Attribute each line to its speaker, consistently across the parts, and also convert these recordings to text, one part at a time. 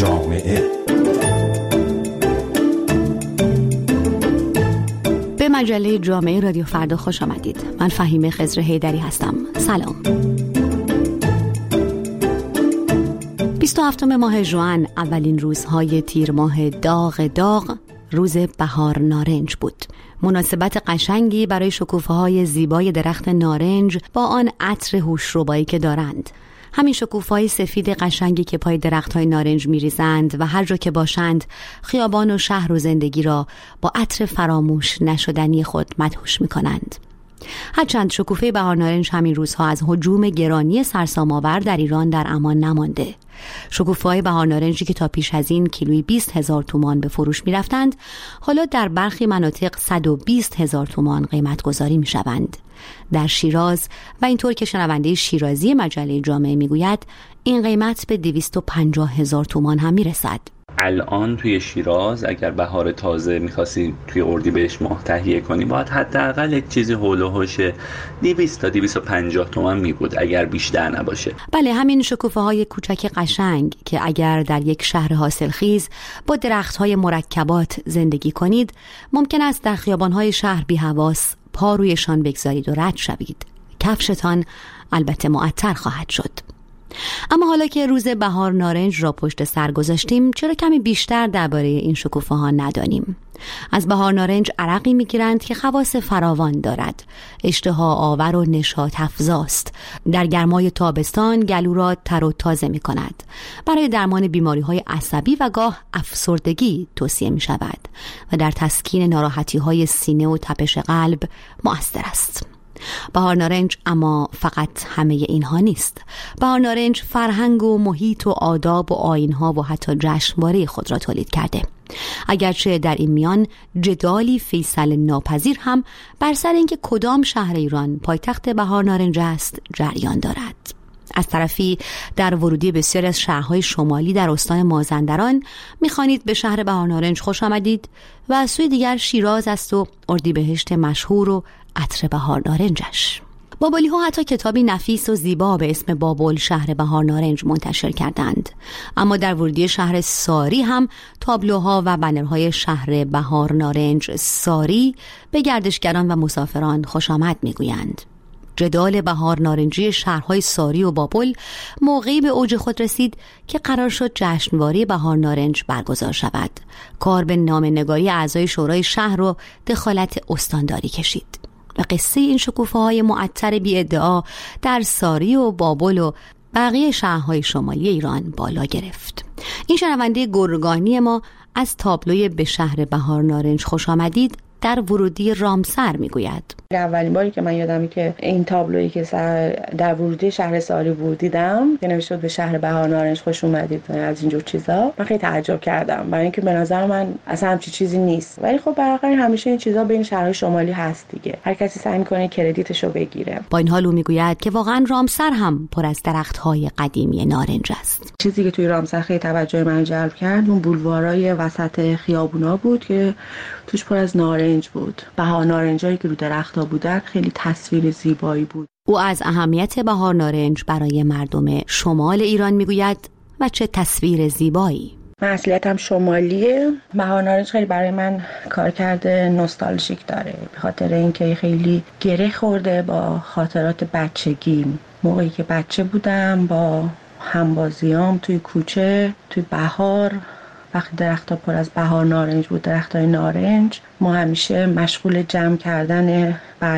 Speaker 1: جامعه.
Speaker 2: به مجله جامعه رادیو فردا خوش آمدید. من فهیمه خضر حیدری هستم. سلام. 27 ماه ژوئن، اولین روزهای تیر ماه داغ روز بهار نارنج بود. مناسبت قشنگی برای شکوفه‌های زیبای درخت نارنج با آن عطر هوشربایی که دارند. همین شکوفه‌های سفید قشنگی که پای درخت‌های نارنج می‌ریزند و هر جا که باشند خیابان و شهر و زندگی را با عطر فراموش نشدنی خود مدهوش می‌کنند. هرچند شکوفه بهار نارنج همین روزها از هجوم گرانی سرسام‌آور در ایران در امان نمانده. شکوفه‌های بهار نارنجی که تا پیش از این کیلویی 20,000 تومان به فروش می‌رفتند، حالا در برخی مناطق 120,000 تومان قیمت گذاری می‌شوند. در شیراز و اینطور که شنونده شیرازی مجله جامعه میگوید، این قیمت به 250,000 تومان هم میرسد.
Speaker 3: الان توی شیراز اگر بهار تازه می‌خواستی توی اردیبهشت ماه تهیه کنی، باید حداقل یک چیزی هول و هوش 200 تا 250 تومان می بود، اگر بیشتر نباشه.
Speaker 2: بله، همین شکوفه‌های کوچک قشنگ که اگر در یک شهر حاصلخیز با درخت‌های مرکبات زندگی کنید، ممکن است در خیابان‌های شهر بی حواس پا رویشان بگذارید و رد شوید. کفشتان البته معطر خواهد شد. اما حالا که روز بهار نارنج را پشت سر گذاشتیم، چرا کمی بیشتر درباره این شکوفه ها ندانیم؟ از بهار نارنج عرقی میگیرند که خواص فراوان دارد. اشتها آور و نشاط افزاست. در گرمای تابستان گلو را تر و تازه می کند. برای درمان بیماری های عصبی و گاه افسردگی توصیه می شود و در تسکین ناراحتی های سینه و تپش قلب مؤثر است. بهار نارنج اما فقط همه اینها نیست. بهار نارنج فرهنگ و محیط و آداب و آیین‌ها و حتی جشنواره خود را تولید کرده. اگرچه در این میان جدالی فیصل ناپذیر هم بر سر اینکه کدام شهر ایران پایتخت بهار نارنج است جریان دارد. از طرفی در ورودی بسیاری از شهرهای شمالی در استان مازندران می‌خوانید به شهر بهار نارنج خوش آمدید و از سوی دیگر شیراز است و اردیبهشت مشهور و عطر بهار نارنجش. بابلی ها حتی کتابی نفیس و زیبا به اسم بابل شهر بهار نارنج منتشر کردند. اما در ورودی شهر ساری هم تابلوها و بنرهای شهر بهار نارنج ساری به گردشگران و مسافران خوش آمد میگویند. جدال بهار نارنجی شهرهای ساری و بابل موقعی به اوج خود رسید که قرار شد جشنواره بهار نارنج برگزار شود. کار به نامه‌نگاری اعضای شورای شهر و دخالت استانداری کشید و قصه این شکوفه‌های معطر بی ادعا در ساری و بابل و بقیه شهرهای شمالی ایران بالا گرفت. این شنونده گرگانی ما از تابلوی به شهر بهار نارنج خوش آمدید در ورودی رامسر میگوید.
Speaker 4: اولین باری که من یادمه که این تابلویی که در ورودی شهر ساری بود دیدم که نوشته به شهر بهار نارنج خوش اومدید از اینجور چیزا، من خیلی تعجب کردم، برای اینکه به نظر من اصلا همچین چیزی نیست. ولی خب برای همیشه این چیزا بین شهرهای شمالی هست دیگه، هر کسی سعی میکنه کردیتشو بگیره.
Speaker 2: با این حال او میگوید که واقعا رامسر هم پر از درخت‌های قدیمی نارنج است.
Speaker 4: چیزی که توی رامسر خیلی توجه من جلب کرد اون بولوارای وسط خیابونا بود که توش پر از نارنج بود. بهار نارنجایی که رو درخت‌ها بودن خیلی تصویر زیبایی بود.
Speaker 2: او از اهمیت بهار نارنج برای مردم شمال ایران میگوید و چه تصویر زیبایی.
Speaker 4: من اصلیتم شمالیه. بهار نارنج خیلی برای من کارکرد نوستالژیک داره، به خاطر اینکه خیلی گره خورده با خاطرات بچگیم. موقعی که بچه بودم با همبازیام توی کوچه، توی بهار، وقتی درخت‌ها پر از بهار نارنج بود، درخت‌های نارنج، ما همیشه مشغول جمع کردن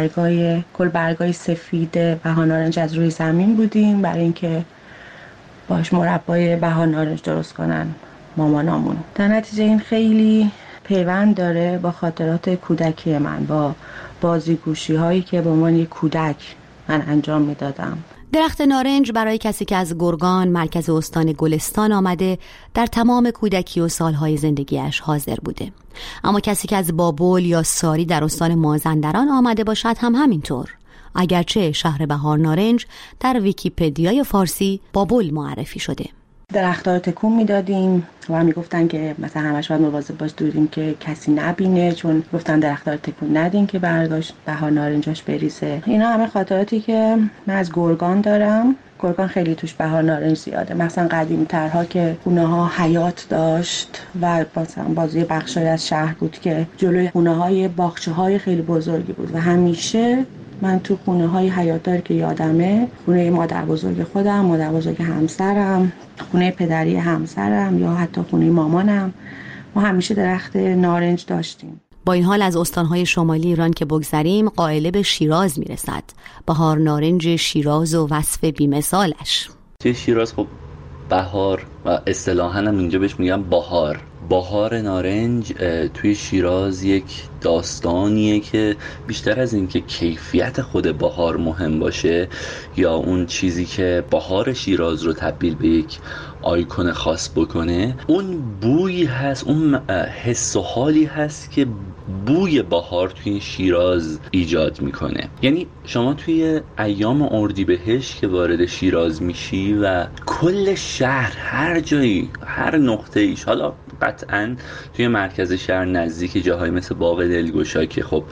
Speaker 4: برگای سفید بهار نارنج از روی زمین بودیم برای اینکه باش مربای بهار نارنج درست کنن مامانامون. در نتیجه این خیلی پیوند داره با خاطرات کودکی من، با بازیگوشی هایی که به عنوان یک کودک من انجام میدادم.
Speaker 2: درخت نارنج برای کسی که از گرگان مرکز استان گلستان آمده در تمام کودکی و سالهای زندگیش حاضر بوده. اما کسی که از بابل یا ساری در استان مازندران آمده باشد هم همینطور. اگرچه شهر بهار نارنج در ویکی‌پدیای فارسی بابل معرفی شده.
Speaker 4: درخت‌ها رو تکون میدادیم و میگفتن که مثلا همش باید مواظب باش دوریم که کسی نبینه، چون گفتن درخت‌ها رو تکون ندین که برگاش بهار نارنجاش بریزه. اینا همه خاطراتی که من از گرگان دارم گرگان خیلی توش بهار نارنج زیاده. مثلا قدیمی‌ترها که خونه ها حیاط داشت و مثلا بازوی بخشای از شهر بود که جلوی خونه های باغچه های خیلی بزرگی بود و همیشه من تو خونه های حیاطدار که یادمه، خونه مادر بزرگ خودم، مادر بزرگ همسرم، خونه پدری همسرم یا حتی خونه مامانم، ما همیشه درخت نارنج داشتیم.
Speaker 2: با این حال از استانهای شمالی ایران که بگذریم، قائله به شیراز میرسد. بهار نارنج شیراز و وصف بی‌مثالش.
Speaker 3: توی شیراز خب بهار و اصطلاحاً هم اینجا بهش میگم بهار نارنج توی شیراز یک داستانیه که بیشتر از این که کیفیت خود بهار مهم باشه یا اون چیزی که بهار شیراز رو تبدیل به یک آیکون خاص بکنه، اون بویی هست، اون حس و حالی هست که بوی بهار توی شیراز ایجاد میکنه. یعنی شما توی ایام اردیبهشت که وارد شیراز میشی و کل شهر، هر جایی، هر نقطه ایش، حالا قطعا توی مرکز شهر نزدیک جاهای مثل باغ دلگشا که خب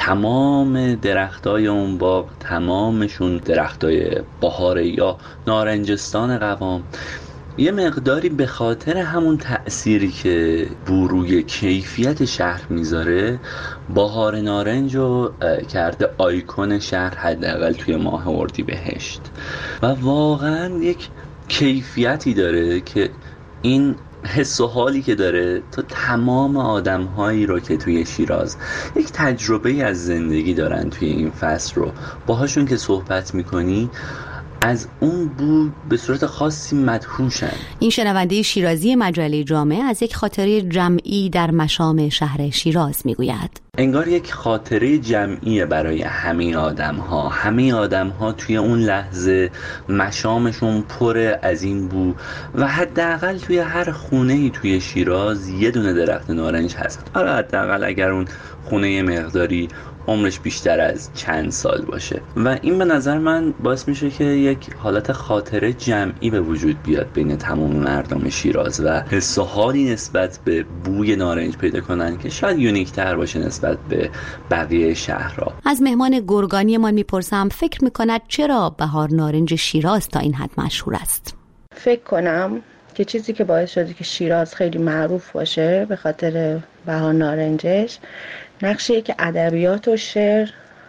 Speaker 3: تمام درختای اون باغ تمامشون درختای بهاره یا نارنجستان قوام، یه مقداری به خاطر همون تأثیری که روی کیفیت شهر میذاره، بهار نارنج رو کرده آیکون شهر، حداقل توی ماه اردیبهشت، و واقعا یک کیفیتی داره که این حس و حالی که داره تو تمام آدم‌هایی رو که توی شیراز یک تجربه از زندگی دارن توی این فصل رو باهاشون که صحبت میکنی، از اون بو به صورت خاصی مدهوشن.
Speaker 2: این شنونده شیرازی مجله جامعه از یک خاطره جمعی در مشام شهر شیراز میگوید.
Speaker 3: انگار یک خاطره جمعیه برای همه آدم‌ها توی اون لحظه مشامشون پر از این بو و حداقل توی هر خونه‌ای توی شیراز یه دونه درخت نارنج هست. حداقل اگر اون خونه مقداری عمرش بیشتر از چند سال باشه، و این به نظر من باعث میشه که یک حالت خاطره جمعی به وجود بیاد بین تمام مردم شیراز و حس و حالی نسبت به بوی نارنج پیدا کنن که شاید یونیک‌تر باشه نسبت به بقیه شهرها.
Speaker 2: از مهمان گرگانی ما میپرسم فکر میکند چرا بهار نارنج شیراز تا این حد مشهور است؟
Speaker 4: فکر کنم که چیزی که باعث شده که شیراز خیلی معروف باشه به خاطر بهار نارنجش، نقشی که ادبیات و شعر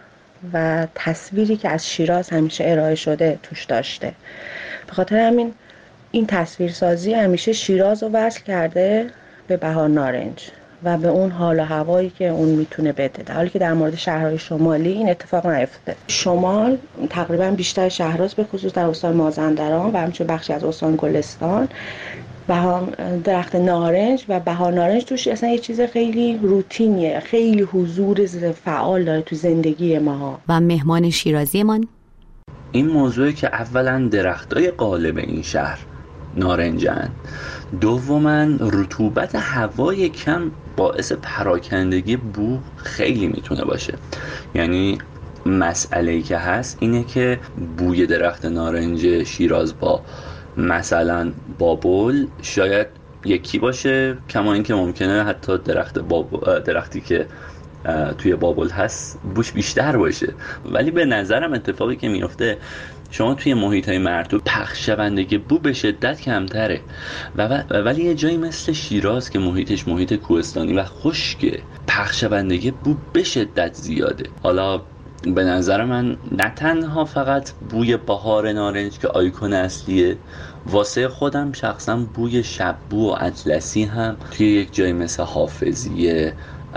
Speaker 4: و تصویری که از شیراز همیشه ارائه شده توش داشته. به خاطر همین این تصویرسازی همیشه شیراز رو وصل کرده به بهار نارنج و به اون حال و هوایی که اون میتونه بده، در حالی که در مورد شهرهای شمالی این اتفاق نیفتاده. شمال تقریبا بیشتر شهرهاست، به خصوص در استان مازندران و همچنین بخشی از استان گلستان، درخت نارنج و بهار نارنج توش اصلا یه چیز خیلی روتینیه، خیلی حضور فعال داره تو زندگی ما.
Speaker 2: و مهمان شیرازی من
Speaker 3: این موضوعی که اولا درختای غالب این شهر نارنجن، دوما رطوبت هوای کم باعث پراکندگی بو خیلی میتونه باشه. یعنی مسئله‌ای که هست اینه که بوی درخت نارنج شیراز با مثلا بابل شاید یکی باشه، کما اینکه ممکنه حتی درختی که توی بابل هست بوش بیشتر باشه. ولی به نظرم اتفاقی که میفته، شما توی محیط‌های مرطوب پخش‌شوندگی بو به شدت کمتره ولی یه جایی مثل شیراز که محیطش محیط کوهستانی و خشکه، پخش‌شوندگی بو به شدت زیاده. حالا به نظر من نه تنها فقط بوی بهار نارنج که آیکون اصلیه، واسه خودم شخصا بوی شببو و اطلسی هم توی یک جایی مثل حافظیه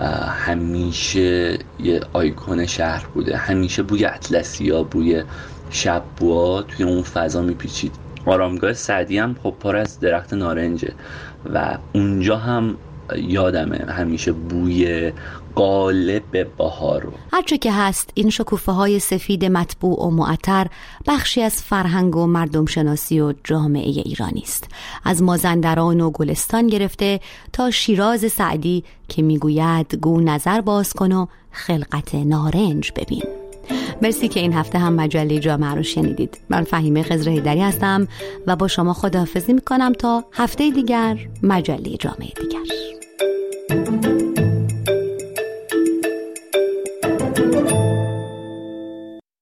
Speaker 3: همیشه یه آیکون شهر بوده. همیشه بوی اطلسی‌ها، بوی شببوها توی اون فضا میپیچید. آرامگاه سعدی هم خب پر از درخت نارنجه و اونجا هم یادمه همیشه بوی غالب بهار رو.
Speaker 2: هرچه که هست این شکوفه های سفید مطبوع و معطر بخشی از فرهنگ و مردم شناسی و جامعه ایرانی است، از مازندران و گلستان گرفته تا شیراز سعدی که میگوید گو نظر باز کن و خلقت نارنج ببین. مرسی که این هفته هم مجله جامعه رو شنیدید. من فهیمه خضر حیدری هستم و با شما خداحافظی میکنم تا هفته دیگر مجله جامعه دیگر.